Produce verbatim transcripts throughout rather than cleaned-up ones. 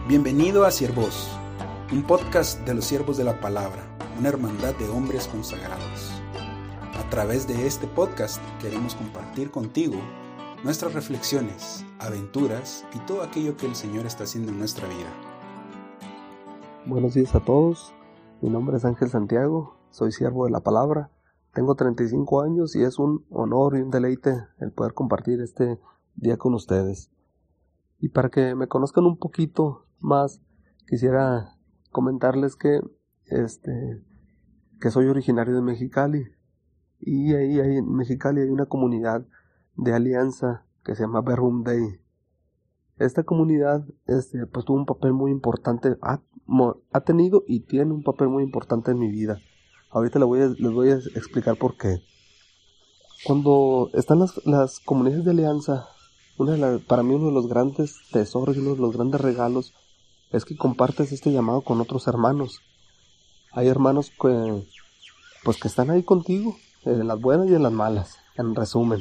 Bienvenido a Siervos, un podcast de los siervos de la palabra, una hermandad de hombres consagrados. A través de este podcast queremos compartir contigo nuestras reflexiones, aventuras y todo aquello que el Señor está haciendo en nuestra vida. Buenos días a todos, mi nombre es Ángel Santiago, soy siervo de la palabra, tengo treinta y cinco años y es un honor y un deleite el poder compartir este día con ustedes. Y para que me conozcan un poquito más, quisiera comentarles que este que soy originario de Mexicali y ahí, ahí en Mexicali hay una comunidad de alianza que se llama Verbum Dei. Esta comunidad este, pues tuvo un papel muy importante, ha, ha tenido y tiene un papel muy importante en mi vida. Ahorita les voy a, les voy a explicar por qué. Cuando están las, las comunidades de alianza, una de las, para mí uno de los grandes tesoros y uno de los grandes regalos es que compartes este llamado con otros hermanos. Hay hermanos que, pues que están ahí contigo, en las buenas y en las malas, en resumen.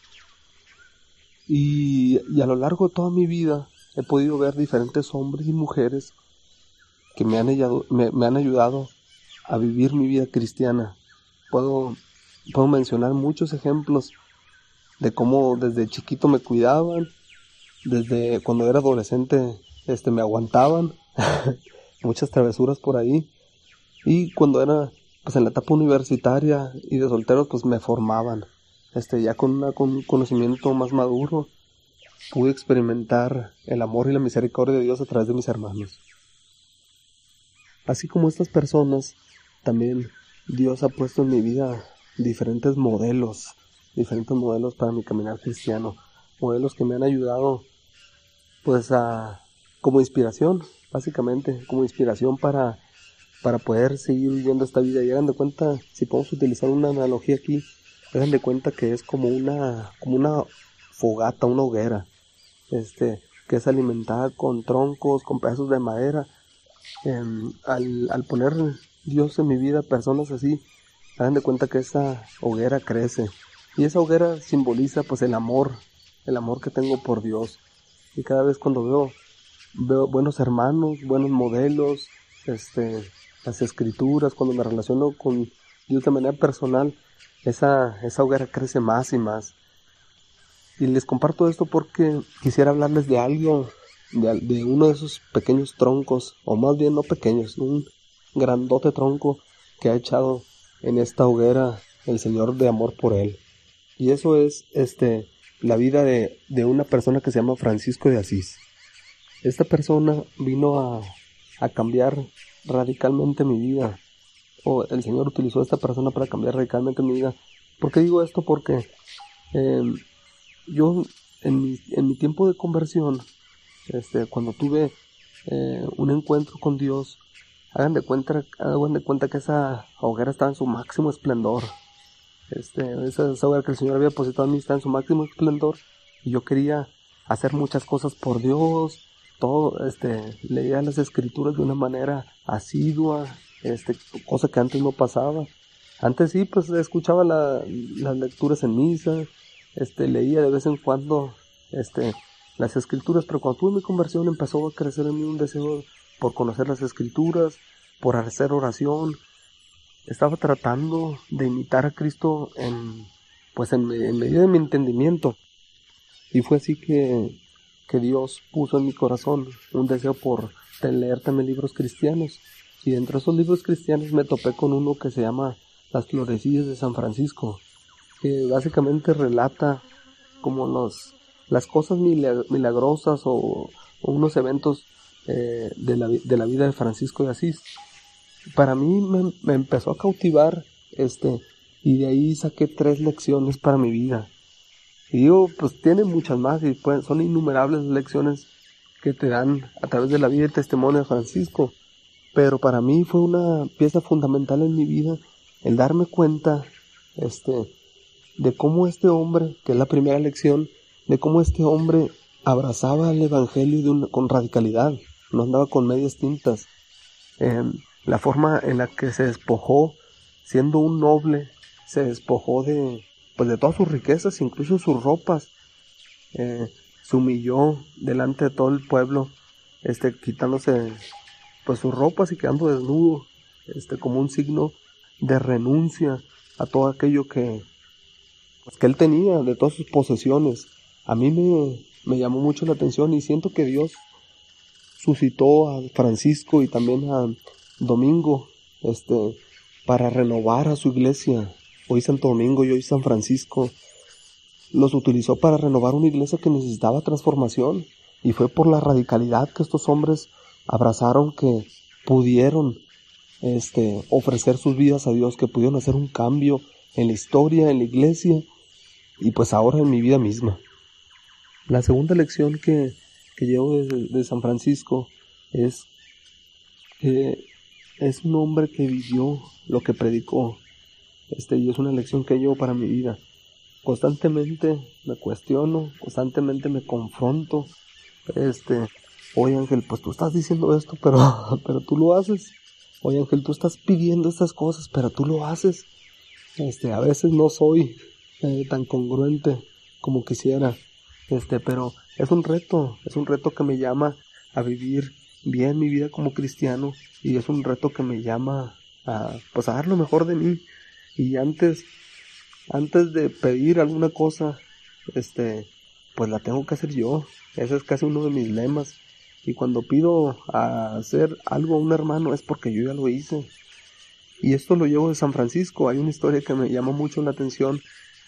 Y, y a lo largo de toda mi vida he podido ver diferentes hombres y mujeres que me han, ayudado, me, me han ayudado a vivir mi vida cristiana. Puedo, puedo mencionar muchos ejemplos de cómo desde chiquito me cuidaban, desde cuando era adolescente este, me aguantaban, muchas travesuras por ahí, y cuando era pues en la etapa universitaria y de solteros pues me formaban, este, ya con, una, con un conocimiento más maduro pude experimentar el amor y la misericordia de Dios a través de mis hermanos. Así como estas personas, también Dios ha puesto en mi vida diferentes modelos, diferentes modelos para mi caminar cristiano, modelos que me han ayudado pues a como inspiración, básicamente, como inspiración para, para poder seguir viviendo esta vida. Y hagan de cuenta, si podemos utilizar una analogía aquí, hagan de cuenta que es como una, como una fogata, una hoguera, este, que es alimentada con troncos, con pedazos de madera. Eh, al, al poner Dios en mi vida, personas así, hagan de cuenta que esa hoguera crece. Y esa hoguera simboliza pues el amor, el amor que tengo por Dios. Y cada vez cuando veo, veo buenos hermanos, buenos modelos, este, las escrituras, cuando me relaciono con Dios de manera personal, esa, esa hoguera crece más y más. Y les comparto esto porque quisiera hablarles de algo, de, de uno de esos pequeños troncos, o más bien no pequeños, un grandote tronco que ha echado en esta hoguera el Señor de amor por él. Y eso es este la vida de, de una persona que se llama Francisco de Asís. Esta persona vino a, a cambiar radicalmente mi vida, o el Señor utilizó a esta persona para cambiar radicalmente mi vida. ¿Por qué digo esto? Porque eh, yo en mi, en mi tiempo de conversión, este, cuando tuve eh, un encuentro con Dios, hagan de cuenta, hagan de cuenta que esa hoguera estaba en su máximo esplendor. Este, esa, esa hoguera que el Señor había depositado en mí está en su máximo esplendor y yo quería hacer muchas cosas por Dios, todo, este, leía las escrituras de una manera asidua, este, cosa que antes no pasaba. Antes sí, pues escuchaba la, las lecturas en misa, este, leía de vez en cuando, este, las escrituras, pero cuando tuve mi conversión empezó a crecer en mí un deseo por conocer las escrituras, por hacer oración. Estaba tratando de imitar a Cristo en, pues en, en medida de mi entendimiento. Y fue así que, que Dios puso en mi corazón un deseo por leer también libros cristianos. Y dentro de esos libros cristianos me topé con uno que se llama Las Florecillas de San Francisco, que básicamente relata como los, las cosas milagrosas o, o unos eventos eh, de, la, de la vida de Francisco de Asís. Para mí me, me empezó a cautivar este y de ahí saqué tres lecciones para mi vida. Y digo, pues tiene muchas más y pues, son innumerables las lecciones que te dan a través de la vida y testimonio de Francisco. Pero para mí fue una pieza fundamental en mi vida el darme cuenta este de cómo este hombre, que es la primera lección, de cómo este hombre abrazaba el evangelio de una, con radicalidad, no andaba con medias tintas. Eh, la forma en la que se despojó, siendo un noble, se despojó de, pues de todas sus riquezas, incluso sus ropas, eh, se humilló delante de todo el pueblo este, quitándose pues sus ropas y quedando desnudo, este, como un signo de renuncia a todo aquello que, pues, que él tenía, de todas sus posesiones. A mí me, me llamó mucho la atención y siento que Dios suscitó a Francisco y también a Domingo, este, para renovar a su iglesia. Hoy Santo Domingo y hoy San Francisco los utilizó para renovar una iglesia que necesitaba transformación, y fue por la radicalidad que estos hombres abrazaron que pudieron este, ofrecer sus vidas a Dios, que pudieron hacer un cambio en la historia, en la iglesia y pues ahora en mi vida misma. La segunda lección que, que llevo de, de San Francisco es que es un hombre que vivió lo que predicó, este, y es una lección que llevo para mi vida. Constantemente me cuestiono, constantemente me confronto. Este, oye Ángel, pues tú estás diciendo esto, pero, pero tú lo haces. Oye Ángel, tú estás pidiendo estas cosas, pero tú lo haces. Este, a veces no soy eh, tan congruente como quisiera. Este, pero es un reto, es un reto que me llama a vivir bien mi vida como cristiano, y es un reto que me llama a, pues a dar lo mejor de mí. Y antes, antes de pedir alguna cosa, este, pues la tengo que hacer yo. Ese es casi uno de mis lemas. Y cuando pido a hacer algo a un hermano es porque yo ya lo hice. Y esto lo llevo de San Francisco. Hay una historia que me llama mucho la atención,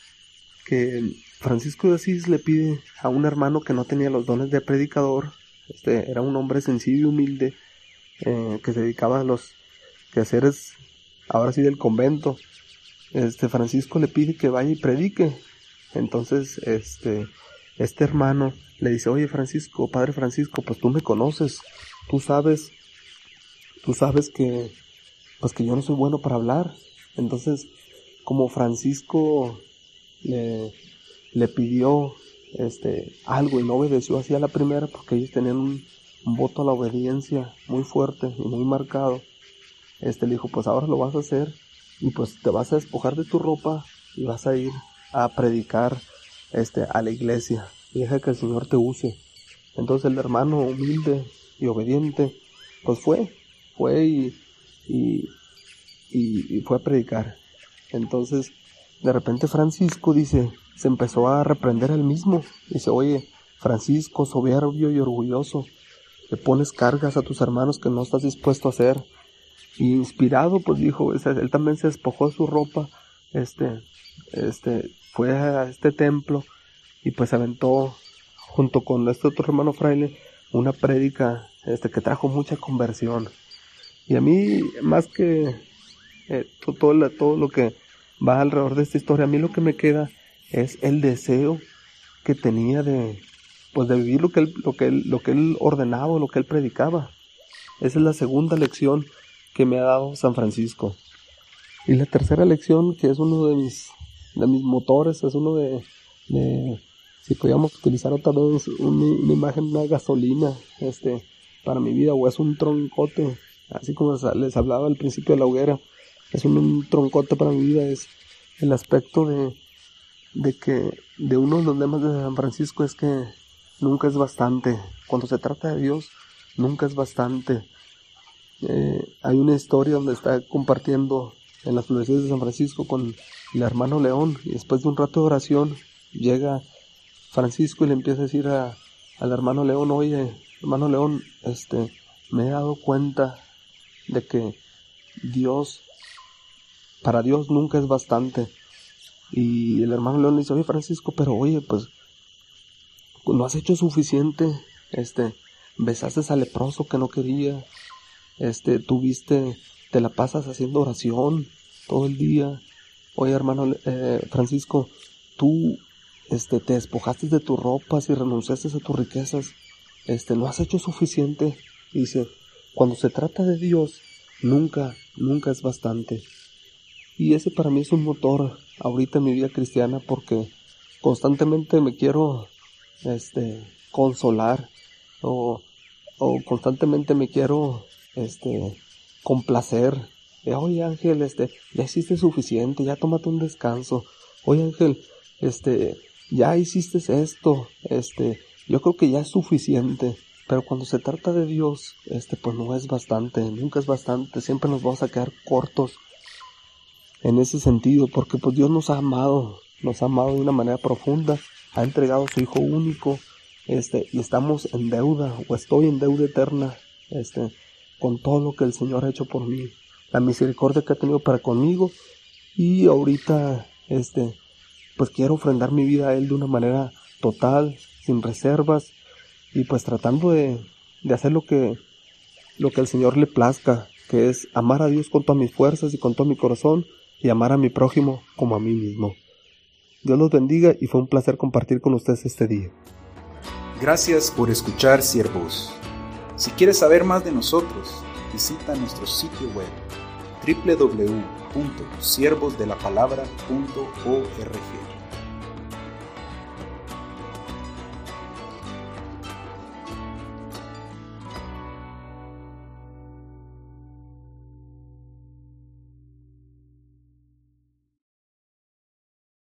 que Francisco de Asís le pide a un hermano que no tenía los dones de predicador. Este era un hombre sencillo y humilde, eh, que se dedicaba a los quehaceres, ahora sí, del convento. Este Francisco le pide que vaya y predique. Entonces este este hermano le dice: oye Francisco, padre Francisco, pues tú me conoces, tú sabes, tú sabes que pues que yo no soy bueno para hablar. Entonces, como Francisco le, le pidió este algo y no obedeció así a la primera, porque ellos tenían un, un voto a la obediencia muy fuerte y muy marcado, este le dijo: pues ahora lo vas a hacer, y pues te vas a despojar de tu ropa y vas a ir a predicar este a la iglesia, y deja que el Señor te use. Entonces el hermano, humilde y obediente, pues fue, fue y, y, y, y fue a predicar. Entonces de repente Francisco dice, se empezó a reprender a él mismo. Dice: oye Francisco, soberbio y orgulloso, le pones cargas a tus hermanos que no estás dispuesto a hacer. Y inspirado, pues dijo, él también se despojó de su ropa, este, este, fue a este templo y pues aventó, junto con este otro hermano fraile, una prédica, este, que trajo mucha conversión. Y a mí, más que eh, todo, todo lo que va alrededor de esta historia, a mí lo que me queda es el deseo que tenía de, pues de vivir lo que él, lo que él, lo que él ordenaba, lo que él predicaba. Esa es la segunda lección que me ha dado San Francisco. Y la tercera lección, que es uno de mis, de mis motores, es uno de, de si podíamos utilizar otra vez una, una imagen, una gasolina, este, para mi vida, o es un troncote, así como les hablaba al principio de la hoguera, es un, un troncote para mi vida, es el aspecto de, de que, de uno de los lemas de San Francisco es que nunca es bastante. Cuando se trata de Dios, nunca es bastante. Eh, hay una historia donde está compartiendo en las universidades de San Francisco con el hermano León, y después de un rato de oración llega Francisco y le empieza a decir a, al hermano León: oye hermano León, este, me he dado cuenta de que Dios, para Dios nunca es bastante. Y el hermano León le dice: oye Francisco, pero oye, pues no has hecho suficiente, este, besaste al leproso que no quería, este, tuviste, te la pasas haciendo oración todo el día. Oye hermano eh, Francisco, tú este, te despojaste de tus ropas y renunciaste a tus riquezas, este, no has hecho suficiente. Y dice: cuando se trata de Dios, nunca, nunca es bastante. Y ese para mí es un motor ahorita en mi vida cristiana, porque constantemente me quiero este, consolar, o, o constantemente me quiero este, complacer. De, oye Ángel, este, ya hiciste suficiente, ya tómate un descanso. Oye Ángel, este, ya hiciste esto, este, yo creo que ya es suficiente. Pero cuando se trata de Dios, este pues no es bastante, nunca es bastante, siempre nos vamos a quedar cortos en ese sentido, porque pues Dios nos ha amado, nos ha amado de una manera profunda, ha entregado a su Hijo único, este, y estamos en deuda, o estoy en deuda eterna, este, con todo lo que el Señor ha hecho por mí, la misericordia que ha tenido para conmigo, y ahorita, este, pues quiero ofrendar mi vida a Él de una manera total, sin reservas, y pues tratando de, de hacer lo que, lo que al Señor le plazca, que es amar a Dios con todas mis fuerzas y con todo mi corazón, y amar a mi prójimo como a mí mismo. Dios los bendiga y fue un placer compartir con ustedes este día. Gracias por escuchar, siervos. Si quieres saber más de nosotros, visita nuestro sitio web doble u doble u doble u punto siervos de la palabra punto org.